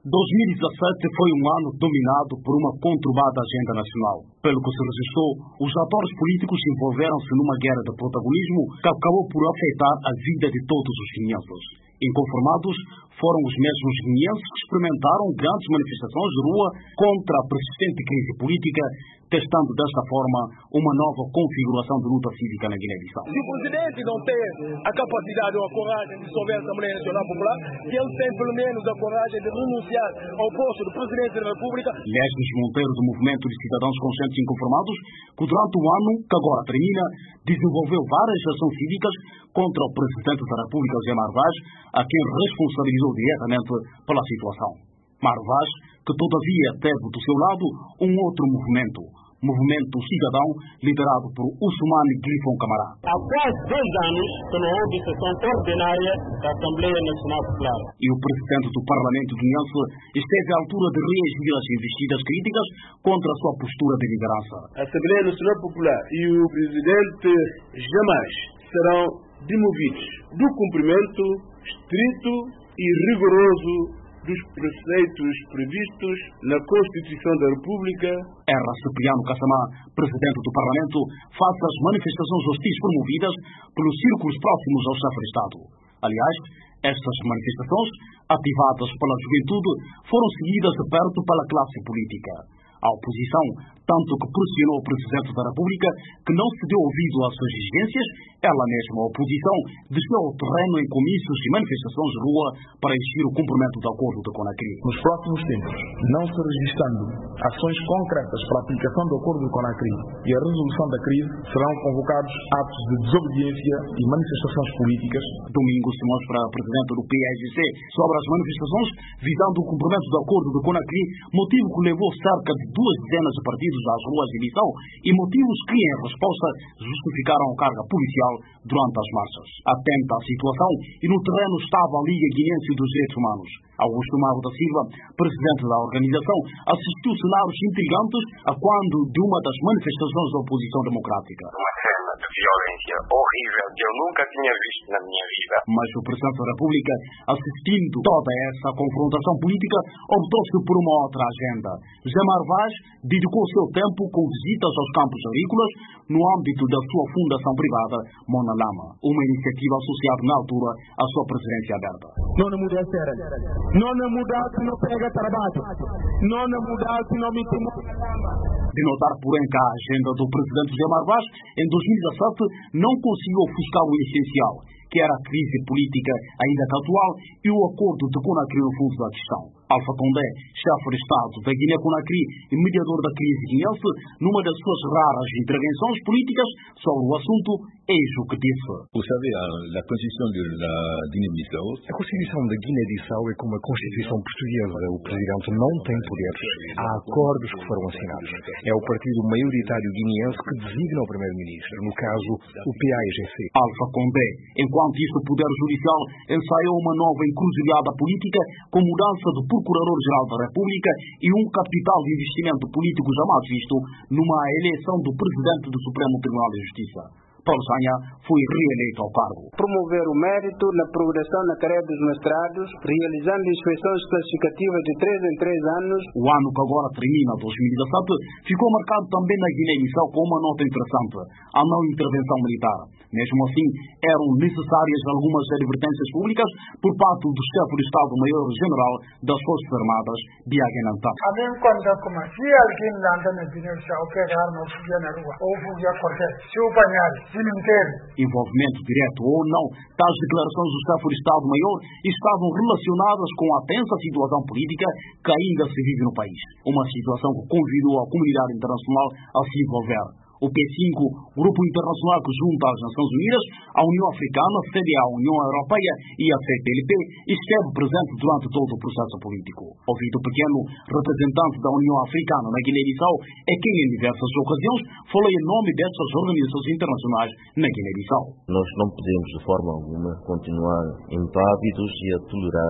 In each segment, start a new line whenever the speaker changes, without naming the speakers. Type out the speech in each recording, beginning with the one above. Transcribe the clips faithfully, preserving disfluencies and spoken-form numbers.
dois mil e dezassete foi um ano dominado por uma conturbada agenda nacional. Pelo que se registrou, os atores políticos envolveram-se numa guerra de protagonismo que acabou por afetar a vida de todos os guineenses. Inconformados foram os mesmos guineenses que experimentaram grandes manifestações de rua contra a persistente crise política, testando desta forma uma nova configuração de luta cívica na Guiné-Bissau.
Se o presidente não tem a capacidade ou a coragem de dissolver a Assembleia Nacional Popular, que ele tem pelo menos a coragem de renunciar ao posto do presidente da República.
Lesbos Monteiro, do Movimento de Cidadãos Conscientes Inconformados, que durante o ano que agora termina, desenvolveu várias ações cívicas contra o presidente da República, José Mário Vaz, a quem responsabilizou diretamente pela situação. Mário Vaz, que todavia teve do seu lado um outro movimento, Movimento Cidadão, liderado por Ousmane Grifon Camará.
Há quase dois anos que não houve sessão ordinária da Assembleia Nacional Popular.
E o presidente do Parlamento guineense esteve à altura de reagir às investidas críticas contra a sua postura de liderança.
A Assembleia Nacional Popular e o presidente jamais serão demovidos do cumprimento estrito e rigoroso dos preceitos previstos na Constituição da República.
Era Cipriano Kassamá, presidente do Parlamento, face às manifestações hostis promovidas pelos círculos próximos ao chefe de Estado. Aliás, estas manifestações, ativadas pela juventude, foram seguidas de perto pela classe política. A oposição, tanto que pressionou o Presidente da República, que não se deu ouvido às suas exigências, ela mesma, a oposição, desceu ao terreno em comícios e manifestações de rua para exigir o cumprimento do acordo de Conakry.
Nos próximos tempos, não se registrando ações concretas para a aplicação do acordo de Conakry e a resolução da crise, serão convocados atos de desobediência e manifestações políticas.
Domingo Simões, para a Presidente do P A I G C, sobre as manifestações visando o cumprimento do acordo de Conakry, motivo que levou cerca de duas dezenas de partidos às ruas de Bissau e motivos que, em resposta, justificaram a carga policial durante as marchas. Atenta à situação, e no terreno estava a Liga Guinense dos Direitos Humanos. Augusto Mauro da Silva, presidente da organização, assistiu cenários intrigantes a quando de uma das manifestações da oposição democrática.
Uma cena de violência horrível que eu nunca tinha visto na minha vida.
Mas o presidente da República, assistindo toda essa confrontação política, optou-se por uma outra agenda. José Mário Vaz dedicou seu tempo com visitas aos campos agrícolas no âmbito da sua fundação privada, Mona Lama, uma iniciativa associada na altura à sua presidência aberta.
Não muda a série. Não muda se não pega trabalho. Não muda se não me tem.
De notar, porém, que a agenda do presidente José Mário Vaz, em dois mil e dezassete, não conseguiu ofuscar o essencial, que era a crise política ainda atual e o acordo de Conakry no fundo da questão. Alpha Condé, chefe de Estado da Guiné-Conakry e mediador da crise guineense, numa das suas raras intervenções políticas sobre o assunto, eis o que disse.
Vous savez, a Constituição da Guiné-Bissau...
A Constituição da Guiné-Bissau é como a Constituição portuguesa. O Presidente não tem poderes. Há acordos que foram assinados. É o partido maioritário guineense que designa o Primeiro-Ministro, no caso, o P A I G C.
Alpha Condé, enquanto isto o Poder Judicial ensaiou uma nova encruzilhada política com mudança do Procurador-Geral da República e um capital de investimento político jamais visto numa eleição do Presidente do Supremo Tribunal de Justiça. Paulo Sanha foi reeleito ao cargo.
Promover o mérito na progressão na carreira dos mestrados, realizando inspeções classificativas de três em três anos.
O ano que agora termina, dois mil e dezassete, ficou marcado também na Guiné-Bissau com uma nota interessante: a não intervenção militar. Mesmo assim, eram necessárias algumas advertências públicas por parte do chefe de Estado-Maior-General das Forças Armadas, Biagen Antap.
A mim, quando como se alguém anda na Guiné-Bissau, pegar arma, fugia na rua, ou fugia a correr, se o banhar,
envolvimento direto ou não, tais declarações do chefe de Estado-Maior estavam relacionadas com a tensa situação política que ainda se vive no país. Uma situação que convidou a comunidade internacional a se envolver. O P cinco, grupo internacional que junta as Nações Unidas, a União Africana, C D A, a União Europeia e a C P L P, esteve presente durante todo o processo político. Ouvido Pequeno, representante da União Africana na Guiné-Bissau, é quem em diversas ocasiões falou em nome dessas organizações internacionais na Guiné-Bissau.
Nós não podemos de forma alguma continuar impávidos e a tolerar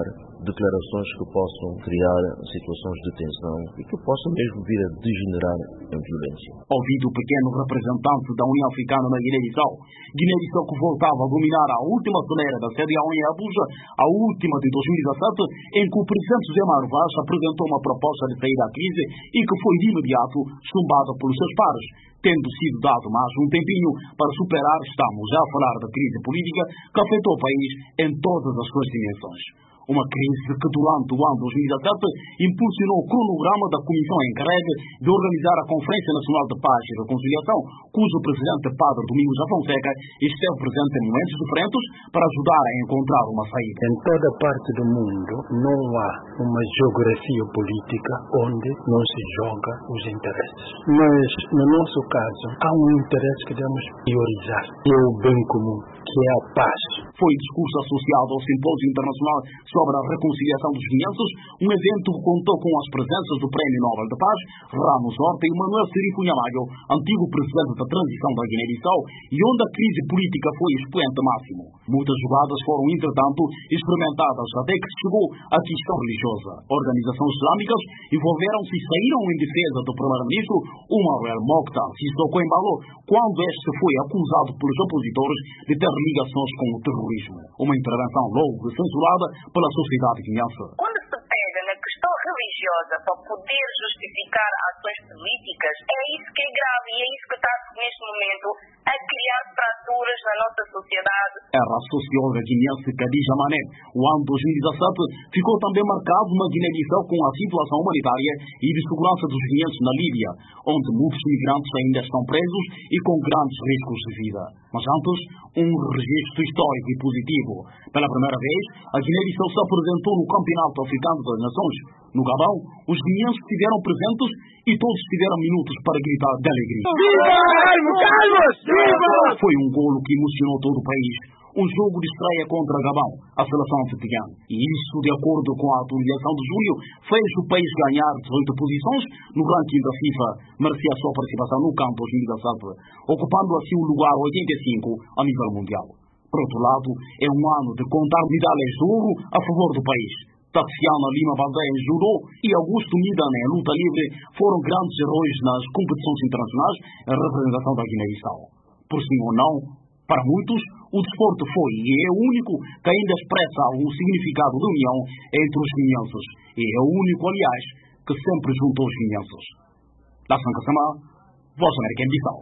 declarações que possam criar situações de tensão e que possam mesmo vir a degenerar em violência.
Ouvido o pequeno representante da União Africana na Guiné-Bissau, Guiné-Bissau que voltava a dominar a última celeira da C D A O em Abuja, a última de dois mil e dezassete, em que o presidente José Mário Vaz apresentou uma proposta de sair da crise e que foi de imediato chumbada pelos seus pares. Tendo sido dado mais um tempinho para superar, estamos já a falar da crise política que afetou o país em todas as suas dimensões. Uma crise que durante o ano dois mil e dezassete impulsionou o cronograma da comissão encarregue de organizar a Conferência Nacional de Paz e Reconciliação, cujo presidente Padre Domingos Afonseca esteve presente em momentos diferentes para ajudar a encontrar uma saída.
Em toda parte do mundo não há uma geografia política onde não se joga os interesses. Mas, no nosso caso, há um interesse que devemos priorizar, que é o bem comum, que é a paz.
Foi discurso associado ao Simpósio Internacional sobre a Reconciliação dos Guineenses, um evento que contou com as presenças do Prémio Nobel de Paz, Ramos Horta e Manuel Serifo Nhamayo, antigo presidente da transição da Guiné-Bissau, e onde a crise política foi expoente máximo. Muitas jogadas foram, entretanto, experimentadas até que se chegou à questão religiosa. Organizações islâmicas envolveram-se e saíram em defesa do primeiro-ministro Umar el-Mokhtar Sissoko Embalo, quando este foi acusado pelos opositores de ter ligações com o terrorismo. Uma intervenção logo censurada pela sociedade guineense.
Quando se pega na questão religiosa para poder justificar ações políticas, é isso que é grave e é isso que está neste momento a criar fraturas na nossa sociedade.
Era a socióloga guineense Khadija Mané. O ano dois mil e dezassete ficou também marcado na Guiné-Bissau com a situação humanitária e de segurança dos guineenses na Líbia, onde muitos migrantes ainda estão presos e com grandes riscos de vida. Mas antes, um registro histórico e positivo. Pela primeira vez, a Guiné-Bissau se apresentou no Campeonato Africano das Nações. No Gabão, os guineenses estiveram presentes e todos tiveram minutos para gritar de alegria.
Viva! Calma, calma! Viva!
Foi um golo que emocionou todo o país. Um jogo de estreia contra Gabão, a seleção anfitriã. E isso, de acordo com a atualização de julho, fez o país ganhar dezoito posições no ranking da FIFA, merecia a sua participação no CAN dois mil e dezassete, ocupando assim o lugar oitenta e cinco a nível mundial. Por outro lado, é um ano de contar medalhas de ouro a favor do país. Tatsiana Lima Valdé em judô e Augusto Midane em luta livre foram grandes heróis nas competições internacionais em representação da Guiné-Bissau. Por sim ou não, para muitos, o desporto foi e é o único que ainda expressa um significado de união entre os guineenses. E é o único, aliás, que sempre juntou os guineenses. Da Sanca Samá, Voz América em Bissau.